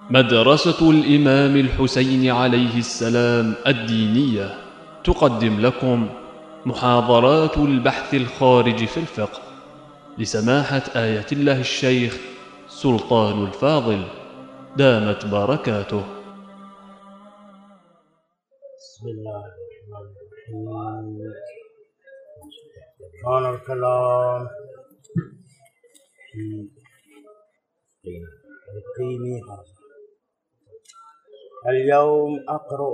مدرسة الإمام الحسين عليه السلام الدينية تقدم لكم محاضرات البحث الخارج في الفقه لسماحة آية الله الشيخ سلطان الفاضل دامت بركاته. بسم الله الرحمن الرحيم. كان الكلام في القيم هذا. اليوم أقرأ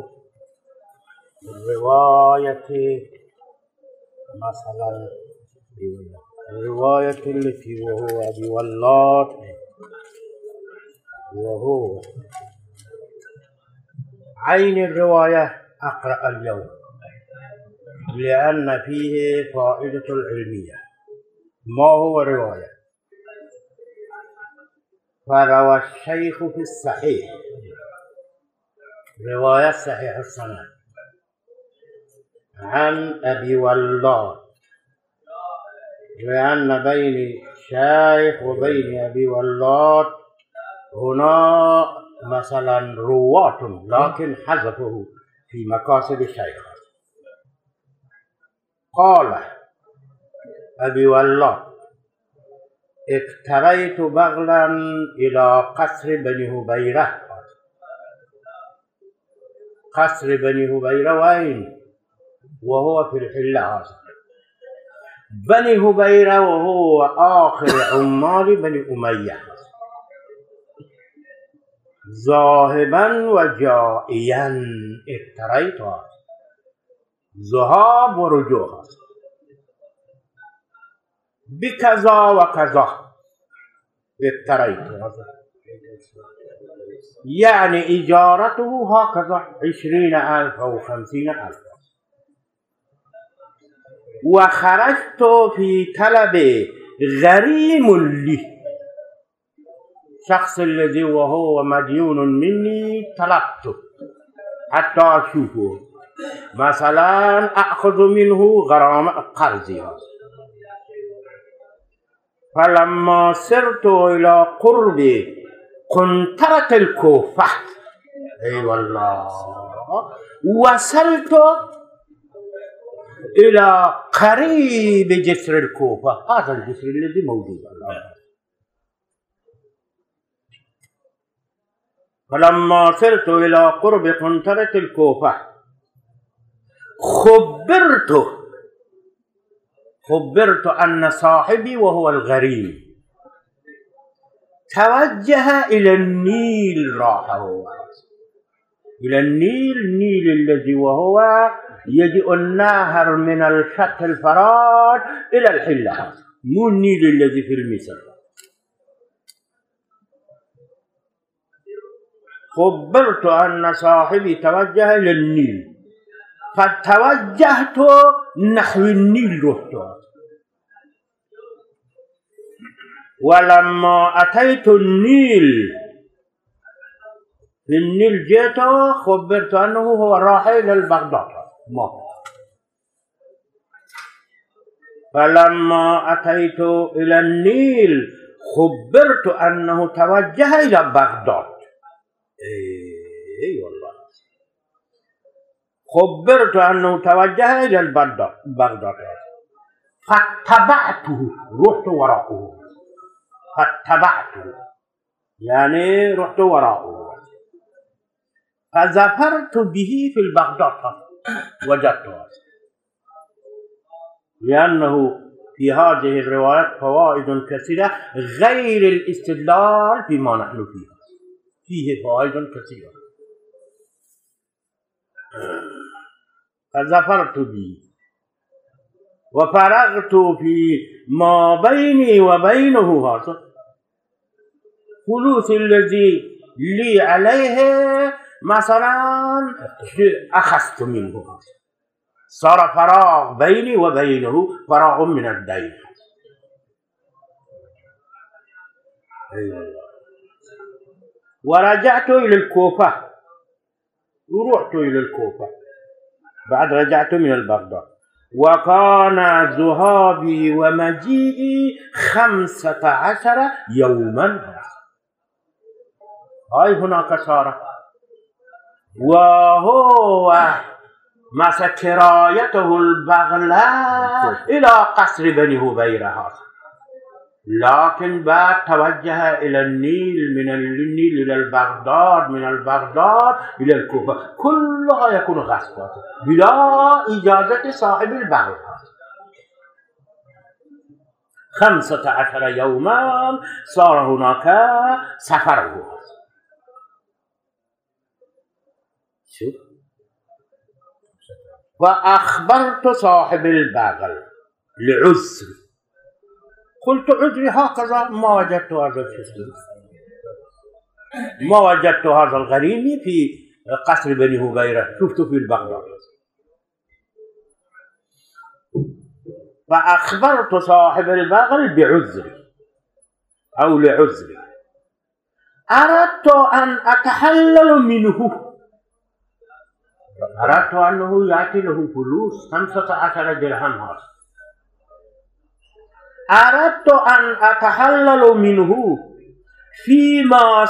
الرواية مثلا الرواية التي وهو أبي ولات وهو عين الرواية أقرأ اليوم لأن فيه فائدة العلمية. ما هو رواية؟ فروى الشيخ في الصحيح رواية صحيح السند عن أبي ولات، لأن بين الشيخ وبين أبي ولات هنا مثلا رواة لكن حذفه في مكاسب الشيخ. قال أبي ولات: اقتريت بغلا إلى قصر بني هبيرة. قصر بني هبيرة وين؟ وهو في الحل هذا. بني هبيرة وهو آخر عمال بني أمية، ذاهبا وجائيا. اقتريت ذهاب ورجوع بكذا وكذا. اقتريت يعني إجارته هكذا 20,000 أو 50,000. وخرجت في طلب غريم لي، شخص الذي وهو مديون مني طلبته حتى أشوفه، مثلا أخذ منه غرامة قرضي. فلما سرت إلى قرب قنطرة الكوفة، أي والله، وصلت إلى قريب جسر الكوفة، هذا الجسر الذي موجود الآن. فلما سرت إلى قرب قنطرة الكوفة خبرت أن صاحبي وهو الغريم توجه إلى النيل. راحه إلى النيل الذي وهو يجيء النهر من الشط الفرات إلى الحلة، مو النيل الذي في مصر. خبرت أن صاحبي توجه إلى النيل، فتوجهت نحو النيل. رحت، ولما أتيت النيل جئت خبرت أنه هو رايح إلى بغداد. فلما أتيت إلى النيل خبرت أنه توجه إلى بغداد. أي والله، خبرت أنه توجه إلى بغداد. فاتبعته، رحت وراءه. فاتبعته يعني رحت وراءه، فظفرت به في بغداد. وجدته، لأنه في هذه الروايات فوائد كثيرة غير الاستدلال فيما نحن فيه فوائد كثيرة. فظفرت به وفرغت في ما بيني وبينه هذا فلوس الذي لي عليه، مثلا أخذت منه. صار فراغ بيني وبينه، فراغ من الدين. ورجعت إلى الكوفة، ورحت إلى الكوفة بعد رجعت من بغداد. وكان ذهابي ومجيئي 15 يوما. هاي هناك صار وهو مثلا كرايته البغلاء إلى قصر بني هبيرة، لكن بعد توجه إلى النيل، من النيل إلى البغداد، من البغداد إلى الكوفة، كلها يكون غصبا بلا إجازة صاحب البغل. 15 يوما صار هناك سفره. شوف، وأخبرت صاحب البغل لعذري، قلت عذري هكذا، ما وجدت هذا الشيء، ما وجدت هذا الغريم في قصر بني هبيرة، شفته في البغداد. فأخبرت صاحب البغل بعذري أو لعذري، أردت أن أتحلل منه، أردت أنه يأتي له فلوس 15 درهم هذا، أردت أن أتحلل منه فيما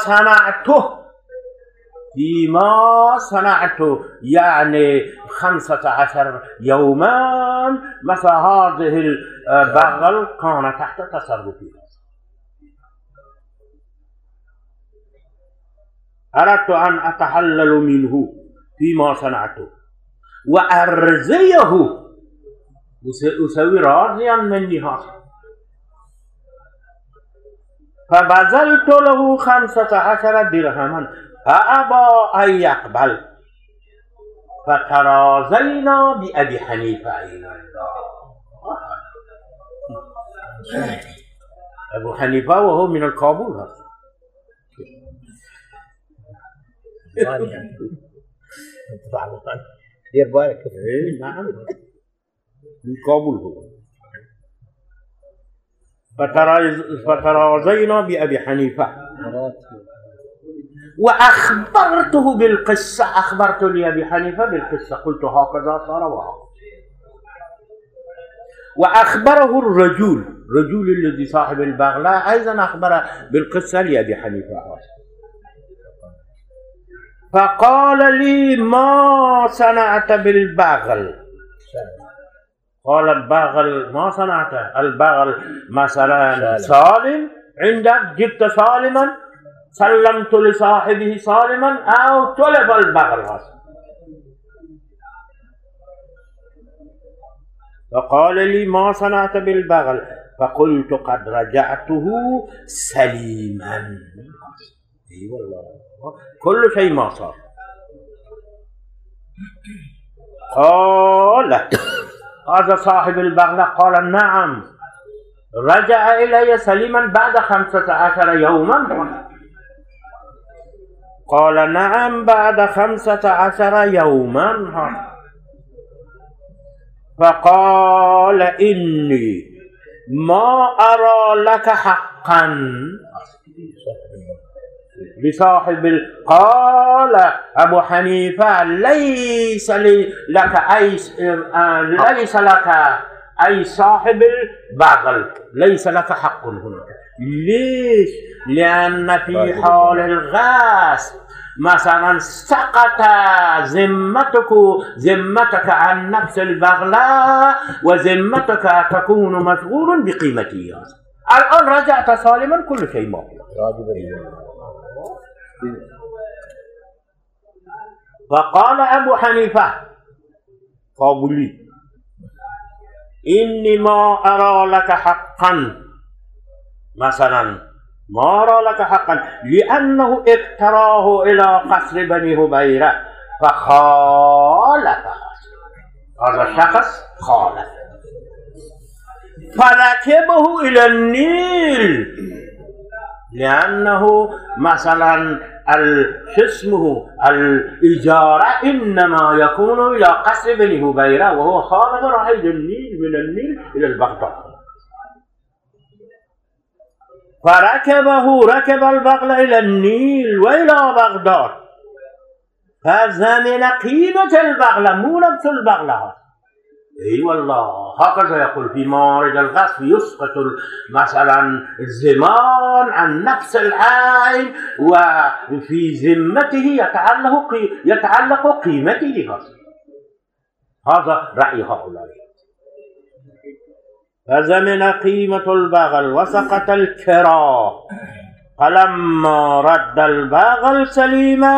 صنعته يعني 15 يوما، مثل هذه البغل كان تحت تصرفي. أردت أن أتحلل منه فيما صنعته وأرزيه، أسوي راضيا مني هذا. فبذلت له 15 درهما فأبى أن يقبل، فترازينا بأبي حنيفة. أبو حنيفة وهو من الكابول هذا. دير بالك. نعم، من كابول هو. فترازينا بأبي حنيفة وأخبرته بالقصة، أخبرت لأبي حنيفة بالقصة، قلت هكذا صار وهكذا. وأخبره الرجل الذي صاحب البغلاء أيضا أخبر بالقصة لأبي حنيفة. فقال لي ما صنعت بالبغل؟ قال البغل ما صنعت، البغل مثلا سالم عندك، جبت سالما سلمت لصاحبه سالما أو طلب البغل هذا. فقال لي ما صنعت بالبغل؟ فقلت قد رجعته سليما. اي والله كل شيء ما صار. قال هذا صاحب البغلة قال نعم، رجع إلي سليما بعد 15 يوما. قال نعم بعد 15 يوما. فقال إني ما أرى لك حقا بصاحب قال أبو حنيفة ليس لك أي صاحب البغل، ليس لك حق هنا. ليش؟ لأن في حال الغاصب مثلا سقط ذمتك عن نفس البغلاء، وذمتك تكون مشغول بقيمته. الآن رجعت سالما، كل شيء موجود. فقال أبو حنيفة قابلي إني ما أرى لك حقا، مثلا ما أرى لك حقا، لأنه اقتراه إلى قصر بني هبيرة فخالف، هذا الشخص خالف، فركبه إلى النيل، لأنه مثلا اسمه الإجارة إنما يكون إلى قصر بني هبيرة، وهو خالف رحيل النيل من النيل إلى البغداد. ركب البغل إلى النيل وإلى بغداد، فزمن قيمة البغلة، مو نفس البغلة، اي والله هكذا يقول في موارد الغصب يسقط مثلا الزمان عن نفس العين وفي ذمته يتعلق قيمته. هذا رأي هؤلاء. فزمن قيمة البغل وسقط الكراه، فلما رد البغل سليما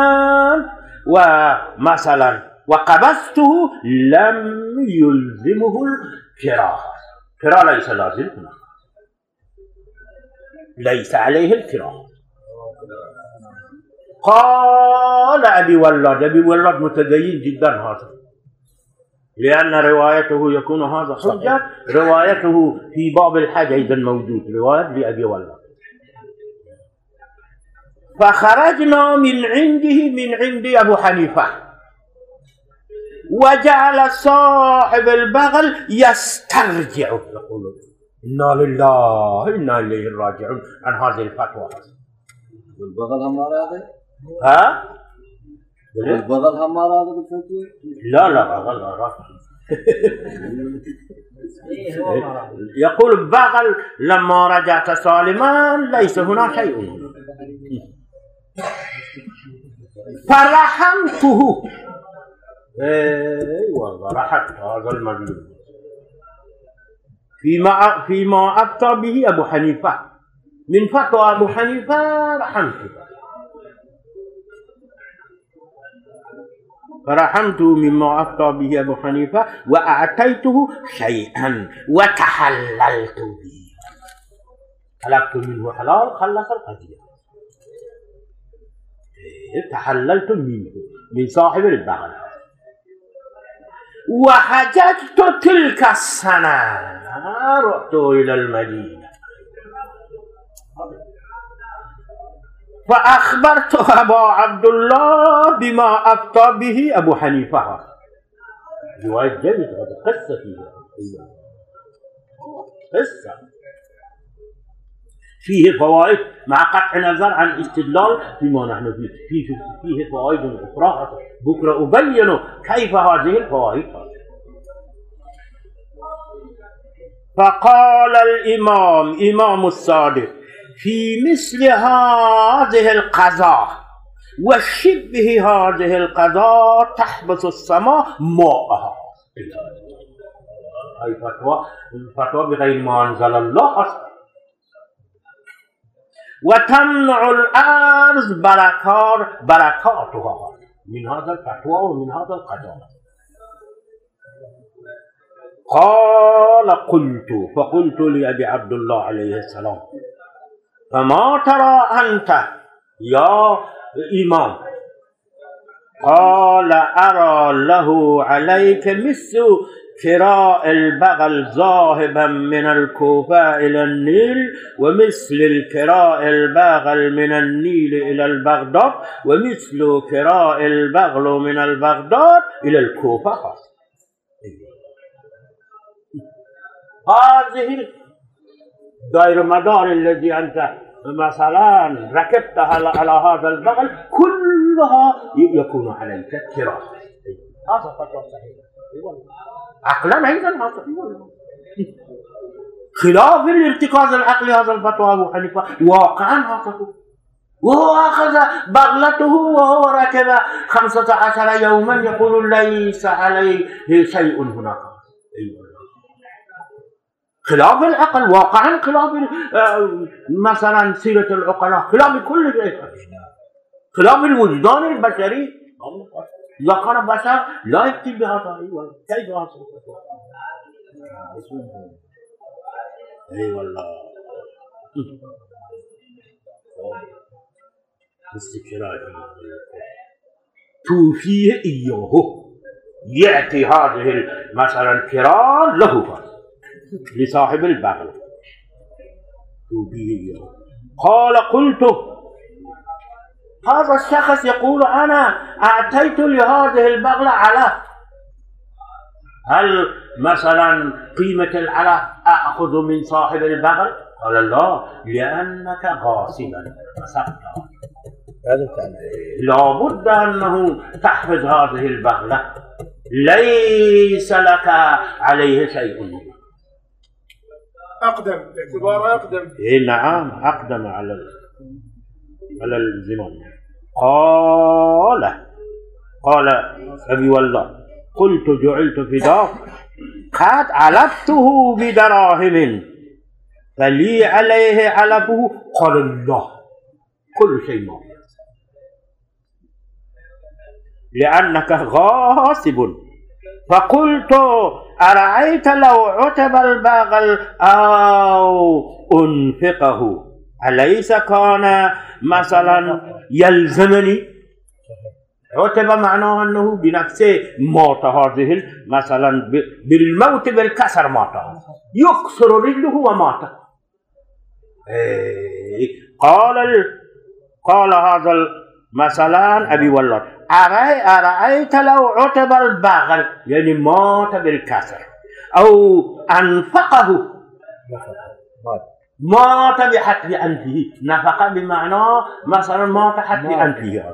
ومثلا وقبضته لم يلزمه الكراه. كراه ليس لازم هنا، ليس عليه الكراه. قال أبي ولد متدين جدا هذا، لأن روايته يكون هذا حجة. روايته في باب الحج أيضا موجود، رواية لأبي ولد. فخرجنا من عند أبو حنيفة، وجعل صاحب البغل يسترجع، يقول إنا لله إنا إليه راجعون عن هذه الفتوى. والبغل हमारा है ها والبغل हमारा है بالفتوى لا بغل يقول البغل لما رجعت سالما ليس هنا شيء. فرحمته، اي والله رحمت هذا المظلوم فيما أفتى به أبو حنيفة من فتوى أبو حنيفة. فرحمته مما أفتى به أبو حنيفة وأعطيته شيئا وتحللت به. طلبت منه حلال خلص القضية. تحللت منه من صاحب البغل. وحججت تلك السنة، رحت إلى المدينة فأخبرت أبا عبد الله بما أفتى به أبو حنيفة. رواية جيدة، هذا قصة فيها قصة فيه فوائد مع قطع نظر عن استدلال فيما نحن فيه فوائد أخرى بكرة أبين كيف هذه الفوائد. فقال الإمام إمام الصادق في مثل هذه القضاء وشبه هذه القضاء تحبس السماء ماءها. أي فتوى بغير ما أنزل الله أصلا. وتمنع الأرض بركاتها من هذا الفتوى ومن هذا القضاء. قال فقلت لأبي عبد الله عليه السلام فما ترى أنت يا إمام؟ قال أرى له عليك مثل كراء البغل ذاهبا من الكوفة إلى النيل، ومثل الكراء البغل من النيل إلى البغداد، ومثل كراء البغل من البغداد إلى الكوفة. هذه دائر مدار الذي أنت مثلا ركبتها على هذا البغل كلها يكون عليك كراء. هذا فتوى صحيح عقلا أيضا هذا خلاف الارتكاز العقلي. هذا الفتوى أبو حنيفة واقعا هذا، وهو أخذ بغلته وهو ركب 15 يوما يقول ليس عليه شيء هناك. خلاف العقل واقعا، خلاف مثلا سيرة العقلاء، خلاف كل شيء، خلاف الوجدان البشري. إذا كان بشر لا يكتب بهذا كيف هذا؟ اي والله توفيه إياه يأتي هذه مثلا الكرام له لصاحب البغل توفيه إياه. قال قلت هذا الشخص يقول أنا أعطيت لهذه البغلة علف، هل مثلا قيمة العلف أخذ من صاحب البغل؟ قال لا، لأنك غاصبا فسقط، لا بد أنه تحفظ هذه البغلة ليس لك عليه شيء. أقدم باعتباره أقدم. إيه نعم، أقدم على الزمان. قال أبي والله قلت جعلت فداك قد علبته بدراهم فلي عليه علبه. قال الله كل شيء موجود لأنك غاصب. فقلت أرأيت لو عتب البغل أو أنفقه أليس كان مثلا يلزمني؟ عتب معناه أنه بنفسه موت هذه مثلا بالموت بالكسر مات، يكسر رجله ومات. قال هذا مثلا أبي والله أرأيت لو عتب البغل يعني مات بالكسر أو أنفقه مات بحتف أنفه. نفق بمعنى مثلا مات حتف أنفه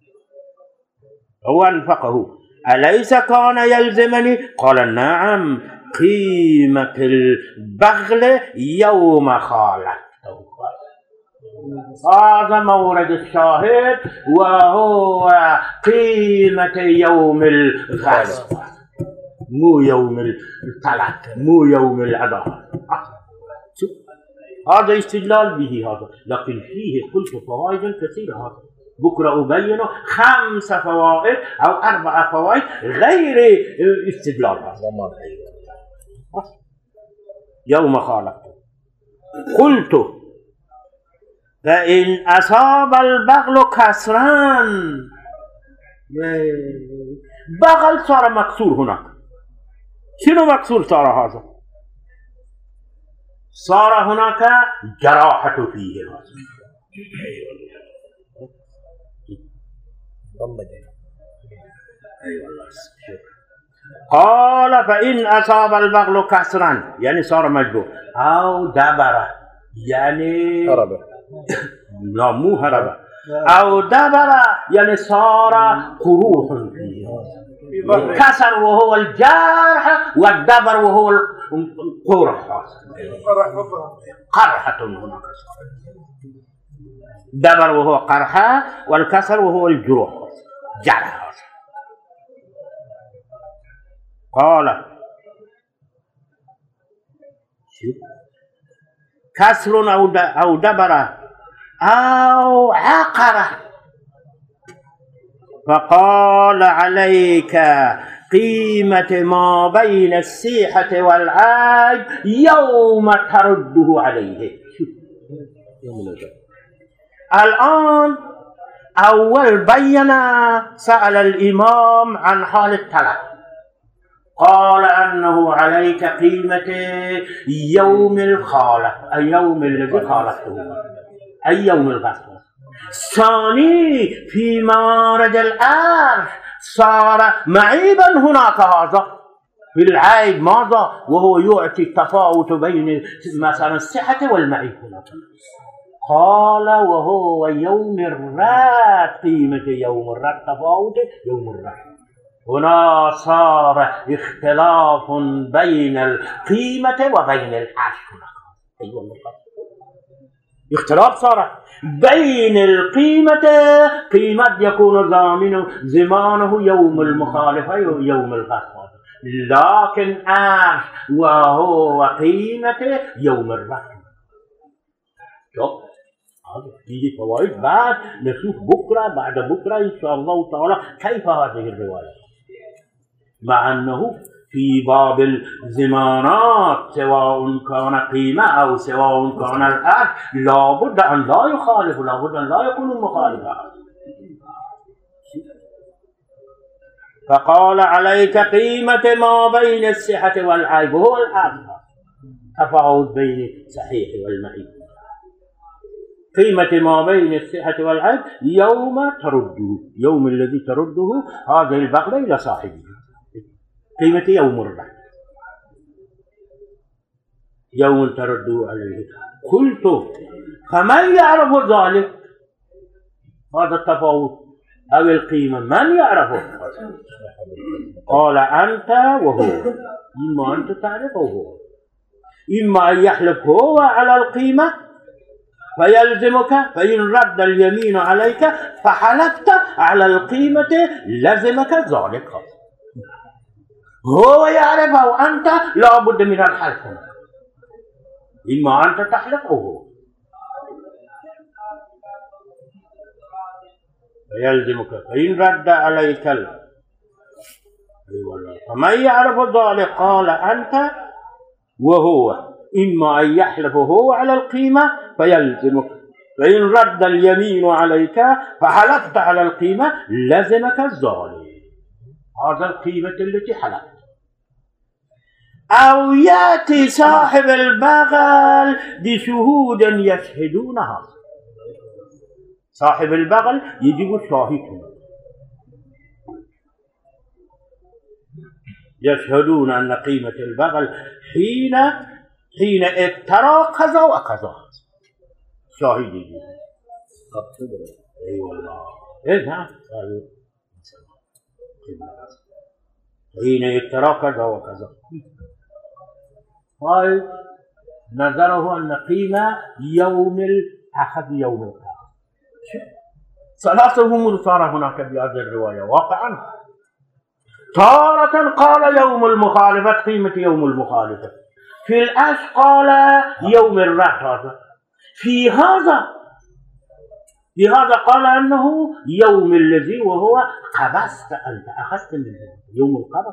هو أنفقه أليس كان يلزمني؟ قال نعم قيمة البغل يوم خالفته. هذا مورد الشاهد وهو قيمة يوم الغصب مو يوم الطلاق مو يوم العداء. هذا استدلال به هذا، لكن فيه قلت فوائد كثيرة. هذا بكرة أبين 5 فوائد أو 4 فوائد غير استدلال هذا. يوم خالقته قلت فإن أصاب البغل كسرا، بغل صار مكسور هناك. شنو مكسور صار هذا؟ صار هناك جراحة فيه. قال فإن أصاب البغل كسرا يعني صار مجروح أو دبر يعني هرب. لا مو هرب. أو دبر يعني صار قروح فيه. كسر وهو الجرح والدبر وهو القرح. قرحة هناك. دبر وهو قرحة والكسر وهو الجروح جرح. قال كسر أو دبر أو عقر. فقال عليك قيمة ما بين السيحة والعاج يوم ترده عليه. الآن أول بينا سأل الإمام عن حال الطلاق، قال أنه عليك قيمة يوم الخالق أي يوم الذي خالقته أي يوم الغسل. ثاني في مارج العرش صار معيبا هناك هذا في العيب ماذا وهو يعطي التفاوت بين مثلا الصحة والمعيب هناك. قال وهو يوم الرد قيمة يوم الرد تفاوت يوم الرد. هنا صار اختلاف بين القيمة وبين العرش هناك. أيوة اختلاف صار بين القيمة قيمة يكون زمانه يوم المخالفة ويوم الغسل، لكن عرش وهو قيمة يوم الرحمة. شوف هذه فوائد بعد نشوف بكرة بعد بكرة إن شاء الله تعالى كيف هذه الرواية، مع أنه في باب الزمانات سواء كان قيمة أو سواء كان الأرض لابد أن لا يخالف، لابد أن لا يكون مخالفا. فقال عليك قيمة ما بين الصحة والعيب هو الأرض، تفاوت بين الصحيح والمعيب. قيمة ما بين الصحة والعيب يوم ترده، يوم الذي ترده هذه البغلة إلى صاحبه، قيمة يوم الرحمة يوم ترده عليه. قلت فمن يعرف ذلك؟ هذا التفاوت أو القيمة من يعرفه؟ قال أنت وهو، إما أنت تعرفه هو، إما أن يحلف هو على القيمة فيلزمك، فإن رد اليمين عليك فحلفت على القيمة لزمك ذلك. هو يعرفه وأنت لا بد من الحلف، إما أنت تحلف أو هو، فيلزمك فإن رد عليك فمن يعرف ذلك قال أنت وهو، إما أن يحلف هو على القيمة فيلزمك، فإن رد اليمين عليك فحلفت على القيمة لزمك الظالم. هذا القيمة التي حلفت. أو يأتي صاحب البغل بشهود يشهدونها. صاحب البغل يجيب شاهد يشهدون أن قيمة البغل حين ابترى كذا وكذا. شاهد يجيب. أي والله. إيه نعم. حين ابترى كذا وكذا. هاي نظره أن قيمة يوم الأخذ يوم القيامة. ثلاثة أمور صار هناك بهذه الرواية واقعا. تارة قال يوم المخالفة قيمة يوم المخالفة، في الأش قال يوم الرد. في هذا قال أنه يوم الذي وهو قبضت أنت أخذت منه يوم القبض.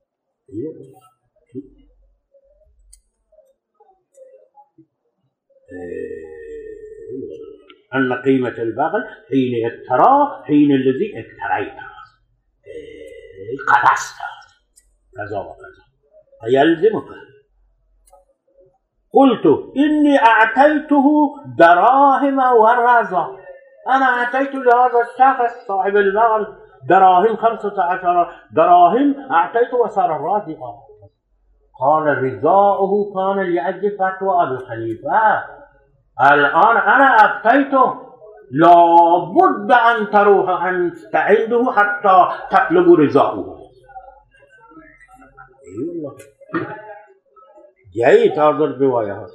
أن قيمة البغل حين الذي اقتريت قبضت كذا وكذا فيلزمك. قلت إني أعطيته دراهم ورزا، أنا أعطيت لهذا الشخص صاحب البغل دراهم 15 دراهم أعطيته وصار راضيا. قال رضاؤه كان لأجل فتوى أبي حنيفة، الآن أنا أعطيته لابد أن تروح أنت عنده حتى تطلب رضاؤه. أي والله جيد هذا الرواية.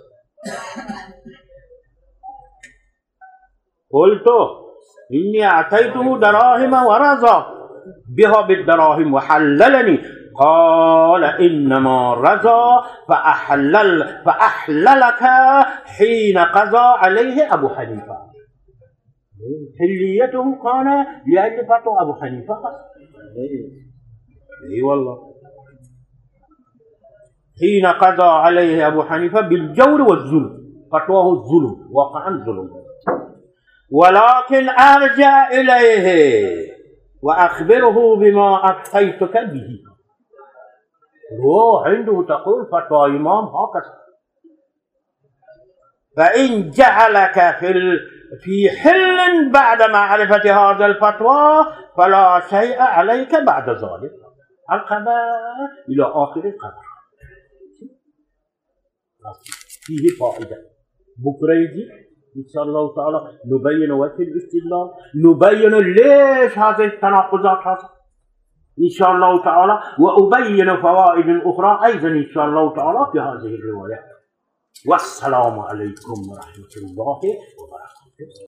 قلت إني أعطيته دراهم ورزا بها بالدراهم وحللني. قال إنما رزا فأحللك حين قضى عليه أبو حنيفة. حليته كان لأجل فتوى أبو حنيفة. أي والله حين قضى عليه أبو حنيفة بالجور والظلم، فتواه الظلم واقعا ظلم. ولكن أرجع إليه وأخبره بما أفتيتك به. هو عنده تقول فتوى إمام هكذا، فإن جعلك في حل بعد معرفة هذا الفتوى فلا شيء عليك بعد ذلك. الخبر إلى آخر الخبر فيه فائدة. بكرة يجي إن شاء الله تعالى نبين وجه الاستدلال، نبين ليش هذه التناقضات هذه إن شاء الله تعالى، وأبين فوائد أخرى أيضا إن شاء الله تعالى في هذه الرواية. والسلام عليكم ورحمة الله وبركاته.